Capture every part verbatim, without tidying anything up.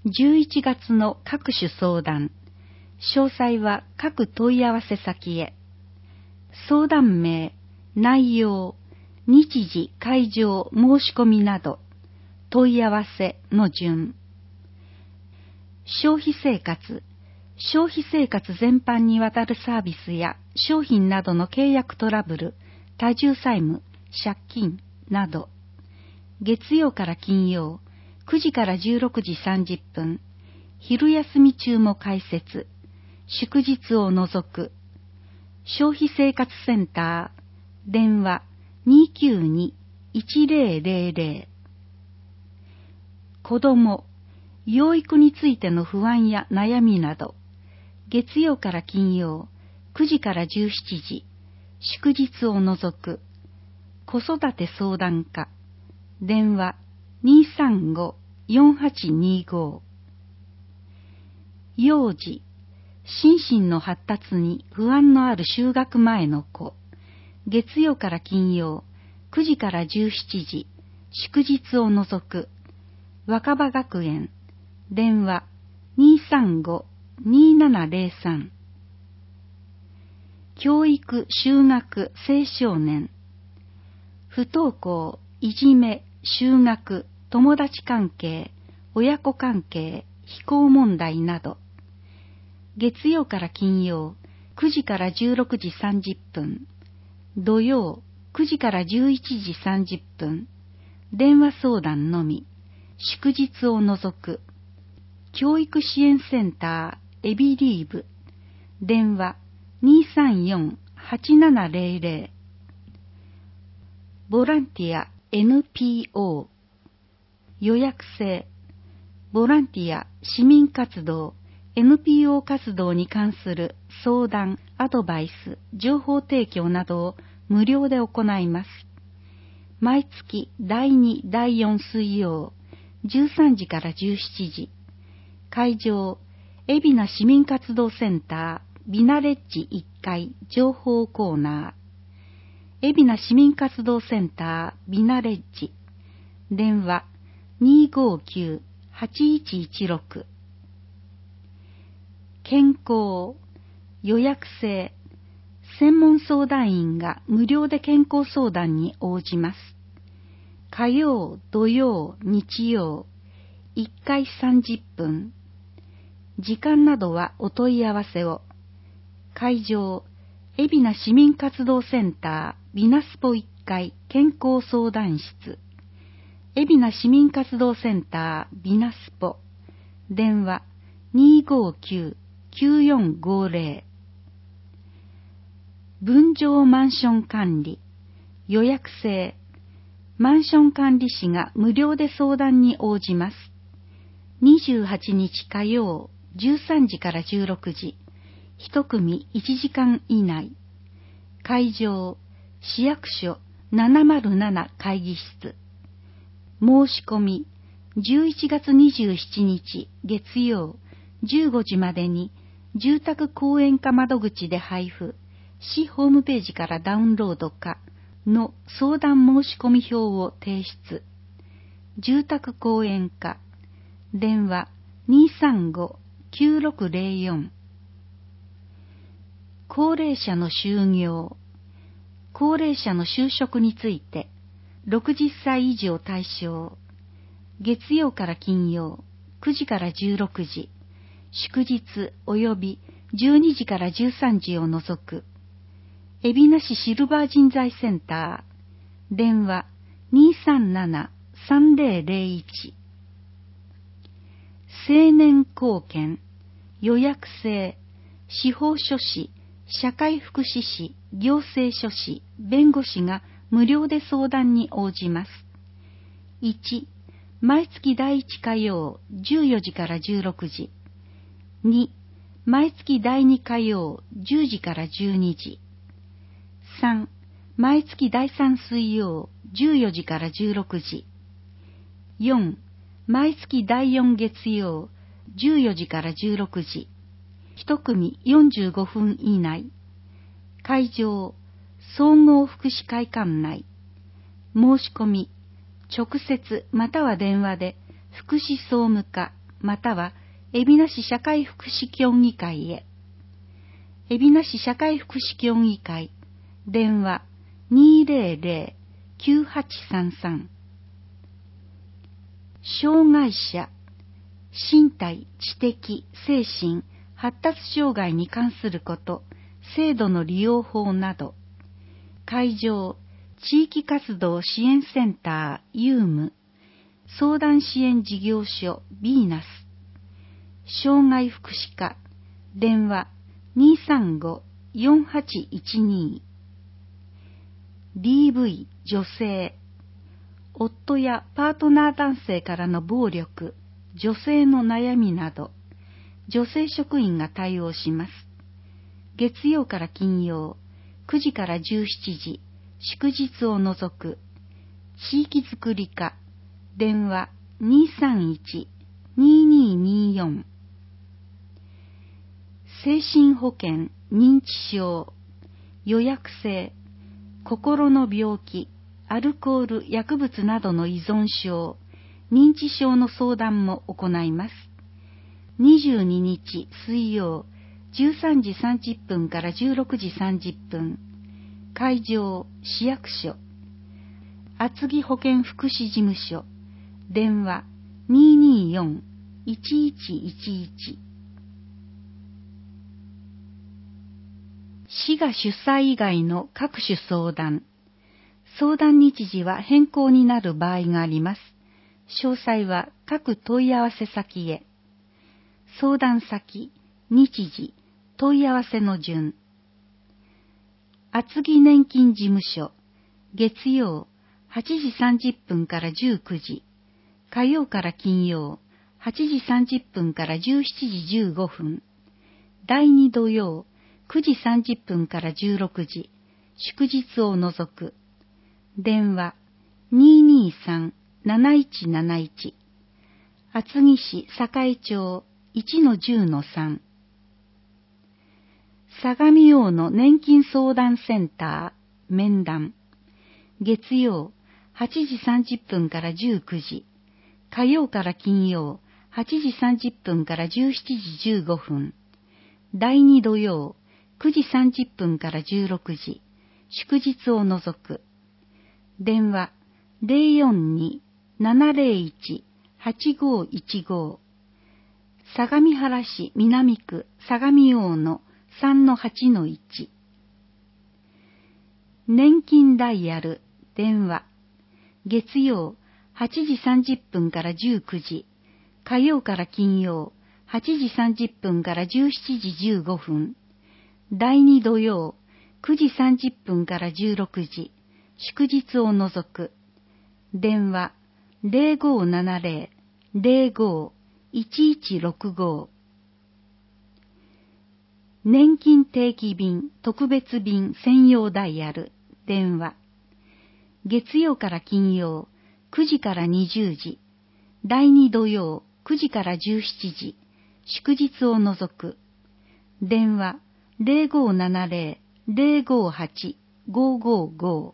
じゅういちがつの各種相談、詳細は各問い合わせ先へ。相談名、内容、日時、会場、申し込みなど、問い合わせの順。消費生活、消費生活全般にわたるサービスや商品などの契約トラブル、多重債務、借金など。月曜から金曜、くじからじゅうろくじさんじゅっぷん、昼休み中も開設、祝日を除く。消費生活センター、電話 にきゅうに いちぜろぜろぜろ。子供、養育についての不安や悩みなど、月曜から金曜、くじからじゅうしちじ、祝日を除く。子育て相談課、電話 にさんご よんはちにご。幼児、心身の発達に不安のある就学前の子、月曜から金曜、くじからじゅうしちじ、祝日を除く。若葉学園、電話 にさんご にななぜろさん。教育、就学、青少年、不登校、いじめ、就学、友達関係、親子関係、非行問題など。月曜から金曜、くじからじゅうろくじさんじゅっぷん、土曜、くじからじゅういちじさんじゅっぷん、電話相談のみ、祝日を除く。教育支援センター、エビリーブ、電話 にさんよん はちななぜろぜろ。ボランティア エヌピーオー、予約制。ボランティア、市民活動、エヌピーオー 活動に関する相談、アドバイス、情報提供などを無料で行います。毎月だいに、だいよん水曜、じゅうさんじからじゅうしちじ。会場、海老名市民活動センター、ビナレッジいっかい情報コーナー。海老名市民活動センター、ビナレッジ。電話 にごきゅう はちいちいちろく。健康、予約制。専門相談員が無料で健康相談に応じます。火曜、土曜、日曜、いっかいさんじゅっぷん。時間などはお問い合わせを。会場、海老名市民活動センター、ビナスポいっかい健康相談室。海老名市民活動センター、ビナスポ。電話 にごきゅう きゅうよんごぜろ。分譲マンション管理、予約制。マンション管理士が無料で相談に応じます。にじゅうはちにち火曜、じゅうさんじからじゅうろくじ。一組いちじかん以内。会場、市役所ななまるなな会議室。申し込み、じゅういちがつにじゅうしちにち月曜、じゅうごじまでに住宅公園課窓口で配布、市ホームページからダウンロードかの相談申し込み表を提出。住宅公園課、電話 にさんご きゅうろくぜろよん。高齢者の就業、高齢者の就職について、ろくじゅっさい以上対象。月曜から金曜、くじからじゅうろくじ、祝日及びじゅうにじからじゅうさんじを除く。海老名市シルバー人材センター、電話 にさんなな さんぜろぜろいち。青年貢献、予約制。司法書士、社会福祉士、行政書士、弁護士が無料で相談に応じます。いち、毎月だいいち火曜じゅうよじからじゅうろくじ。に、毎月だいに火曜じゅうじからじゅうにじ。さん、毎月だいさん水曜じゅうよじからじゅうろくじ。よん、毎月だいよん月曜じゅうよじからじゅうろくじ。一組よんじゅうごふん以内。会場、総合福祉会館内。申し込み、直接または電話で福祉総務課または海老名市社会福祉協議会へ。海老名市社会福祉協議会、電話 にーぜろぜろ きゅうはちさんさん。障害者、身体、知的、精神、発達障害に関すること、制度の利用法など、会場、地域活動支援センター、ユーム、相談支援事業所、ビーナス、障害福祉課、電話 にーさんご よんはちいちに。ディーブイ 女性、夫やパートナー男性からの暴力、女性の悩みなど、女性職員が対応します。月曜から金曜、くじからじゅうしちじ、祝日を除く、地域づくり課、電話 にーさんいち にーにーにーよん。精神保健、認知症、予約制、心の病気、アルコール、薬物などの依存症、認知症の相談も行います。にじゅうににち水曜、じゅうさんじさんじゅっぷんからじゅうろくじさんじゅっぷん、会場、市役所、厚木保健福祉事務所、電話 にーにーよん いちいちいちいち。市が主催以外の各種相談。相談日時は変更になる場合があります。詳細は各問い合わせ先へ。相談先、日時、問い合わせの順。厚木年金事務所、月曜はちじさんじゅっぷんからじゅうくじ、火曜から金曜はちじさんじゅっぷんからじゅうしちじじゅうごふん、だいに土曜くじさんじゅっぷんからじゅうろくじ、祝日を除く。電話 にーにーさん なないちなないち。厚木市栄町 いちのじゅうのさん。相模大野年金相談センター、面談。月曜はちじさんじゅっぷんからじゅうくじ、火曜から金曜はちじさんじゅっぷんからじゅうしちじじゅうごふん、だいに土曜くじさんじゅっぷんからじゅうろくじ、祝日を除く。電話 ゼロよんに ななゼロいち はちごいちご。相模原市南区相模大野 さんのはちのいち。年金ダイヤル、電話。月曜はちじさんじゅっぷんからじゅうくじ、火曜から金曜はちじさんじゅっぷんからじゅうしちじじゅうごふん、だいに土曜くじさんじゅっぷんからじゅうろくじ、祝日を除く。電話 ゼロごななゼロ ゼロご いちいちろくご。年金定期便、特別便専用ダイヤル、電話。月曜から金曜くじからにじゅうじ、だいに土曜くじからじゅうしちじ、祝日を除く。電話 ゼロごななゼロ ゼロごはち ごごご。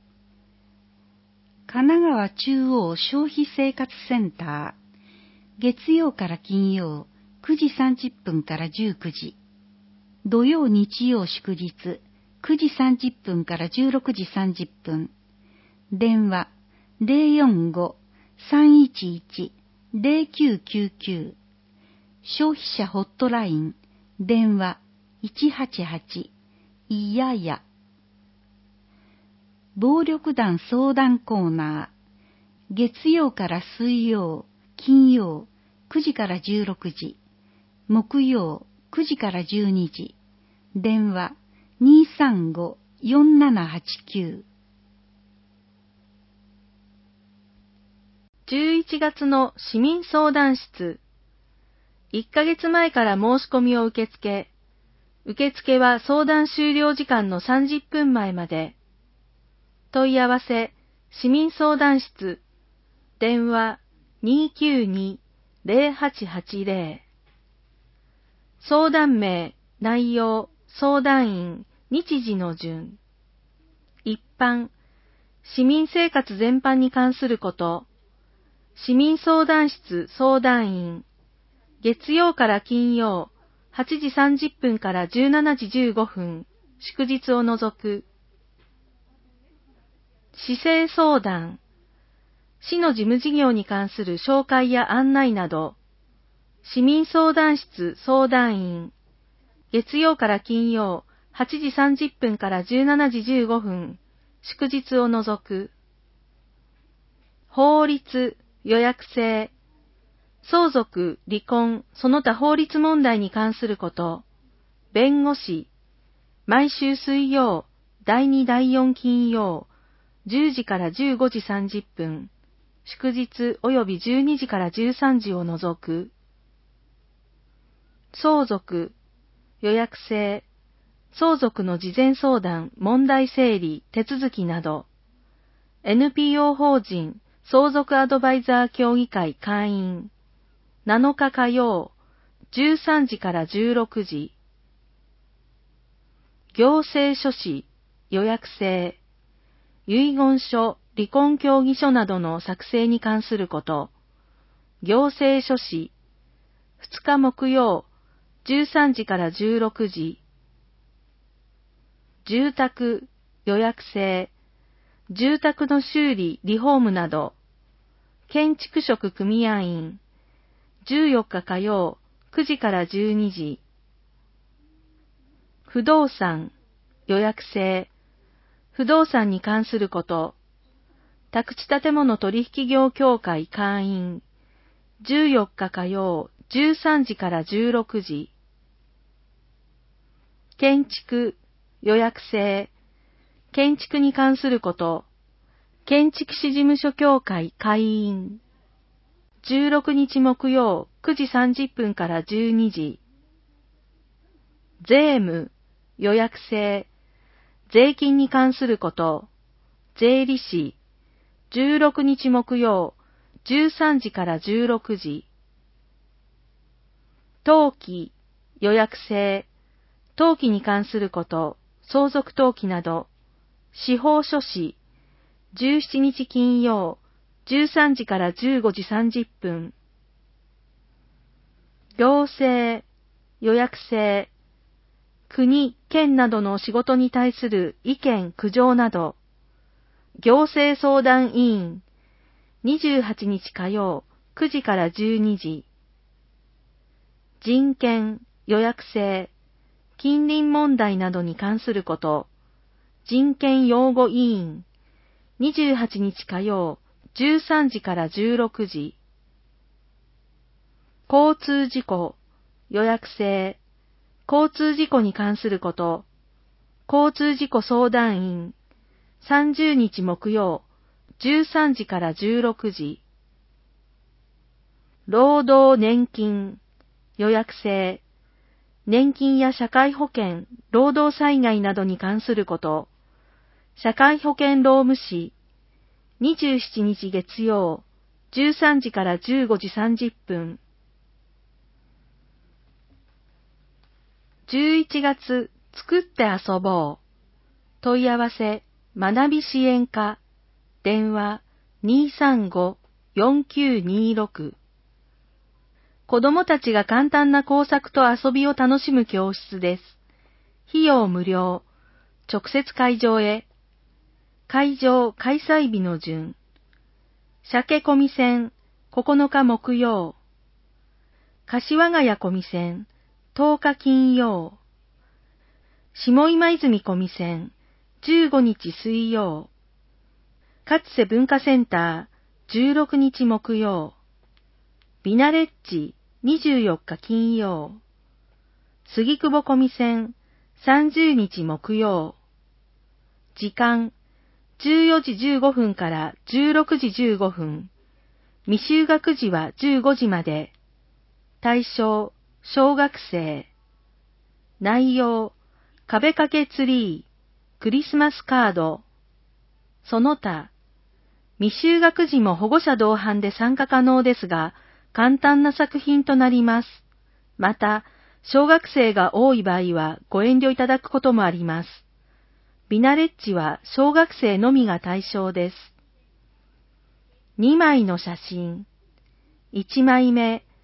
神奈川中央消費生活センター、月曜から金曜くじさんじゅっぷんからじゅうくじ、土曜日曜祝日くじさんじゅっぷんからじゅうろくじさんじゅっぷん、電話 ゼロよんご さんいちいち ゼロきゅうきゅうきゅう。消費者ホットライン、電話いちはちはち、いやや。暴力団相談コーナー、月曜から水曜、金曜くじからじゅうろくじ、木曜くじからじゅうにじ、電話 にーさんご よんななはちきゅう。 じゅういちがつの市民相談室。いっかげつまえから申し込みを受け付け、受付は相談終了時間のさんじゅっぷんまえまで。問い合わせ、市民相談室、電話 にーきゅうに ゼロはちはちゼロ。相談名、内容、相談員、日時の順。一般、市民生活全般に関すること。市民相談室相談員、 月曜から金曜、はちじさんじゅっぷんからじゅうしちじじゅうごふん、祝日を除く。市政相談。市の事務事業に関する紹介や案内など、市民相談室相談員。月曜から金曜、はちじさんじゅっぷんからじゅうしちじじゅうごふん、祝日を除く。法律、予約制。相続、離婚、その他法律問題に関すること。弁護士。毎週水曜、だいにだいよん金曜、じゅうじからじゅうごじさんじゅっぷん、祝日及びじゅうにじからじゅうさんじを除く。相続、予約制。相続の事前相談、問題整理、手続きなど。エヌピーオー 法人、相続アドバイザー協議会会員。なのか火曜、じゅうさんじからじゅうろくじ。行政書士、予約制。遺言書、離婚協議書などの作成に関すること。行政書士。ふつか木曜、じゅうさんじからじゅうろくじ。住宅、予約制。住宅の修理、リフォームなど。建築職組合員。じゅうよっか火曜、くじからじゅうにじ。不動産、予約制。不動産に関すること。宅地建物取引業協会会員。じゅうよっか火曜、じゅうさんじからじゅうろくじ。建築、予約制。建築に関すること。建築士事務所協会会員。じゅうろくにち木曜、くじさんじゅっぷんからじゅうにじ。税務、予約制。税金に関すること。税理士。じゅうろくにち木曜、じゅうさんじからじゅうろくじ。登記、予約制。登記に関すること。相続登記など。司法書士。じゅうしちにち金曜、じゅうさんじからじゅうごじさんじゅっぷん。行政、予約制。国、県などの仕事に対する意見、苦情など。行政相談委員。にじゅうはちにち火曜、くじからじゅうにじ。人権、予約制。近隣問題などに関すること。人権擁護委員。にじゅうはちにち火曜、じゅうさんじからじゅうろくじ。交通事故、予約制。交通事故に関すること。交通事故相談員。さんじゅうにち木曜、じゅうさんじからじゅうろくじ。労働年金、予約制。年金や社会保険、労働災害などに関すること。社会保険労務士。にじゅうしちにち月曜、じゅうさんじからじゅうごじさんじゅっぷん。じゅういちがつ、作って遊ぼう。問い合わせ、学び支援課。電話、にーさんご、よんきゅうにーろく。子供たちが簡単な工作と遊びを楽しむ教室です。費用無料。直接会場へ。会場開催日の順。鮭込み線、ここのか木曜。柏ヶ谷込み線、とおか金曜。下今泉込み線、じゅうごにち水曜。勝瀬文化センター、じゅうろくにち木曜。ビナレッジ、にじゅうよっか金曜。杉久保込み線、さんじゅうにち木曜。時間、じゅうよじじゅうごふんからじゅうろくじじゅうごふん。未就学児はじゅうごじまで。対象、小学生。内容、壁掛けツリー、クリスマスカード。その他、未就学児も保護者同伴で参加可能ですが、簡単な作品となります。また、小学生が多い場合はご遠慮いただくこともあります。ビナレッジは小学生のみが対象です。にまいの写真。いちまいめ、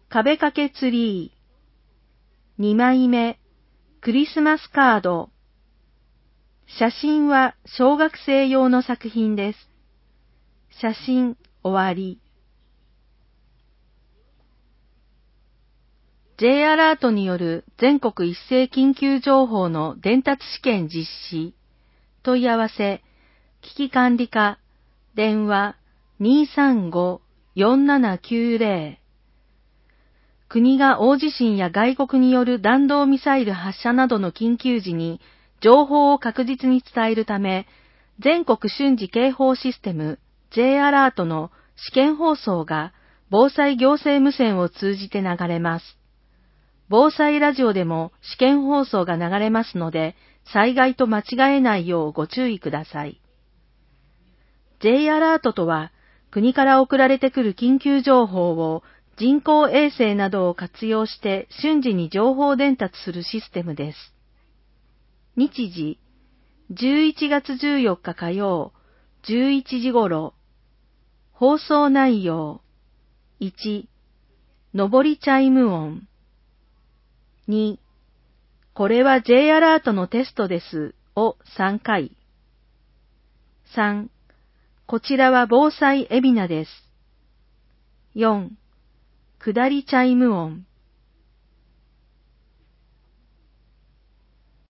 壁掛けツリー。にまいめ、クリスマスカード。写真は小学生用の作品です。写真終わり。J アラートによる全国一斉緊急情報の伝達試験実施。問い合わせ、危機管理課、電話 にーさんご よんななきゅうぜろ。国が大地震や外国による弾道ミサイル発射などの緊急時に情報を確実に伝えるため、全国瞬時警報システム J アラートの試験放送が防災行政無線を通じて流れます。防災ラジオでも試験放送が流れますので、災害と間違えないようご注意ください。J アラートとは、国から送られてくる緊急情報を人工衛星などを活用して瞬時に情報伝達するシステムです。日時、じゅういちがつじゅうよっか火曜、じゅういちじ頃。放送内容。いち、上りチャイム音。に、これは J アラートのテストですをさんかい。さん、こちらは防災海老名です。よん、下りチャイム音。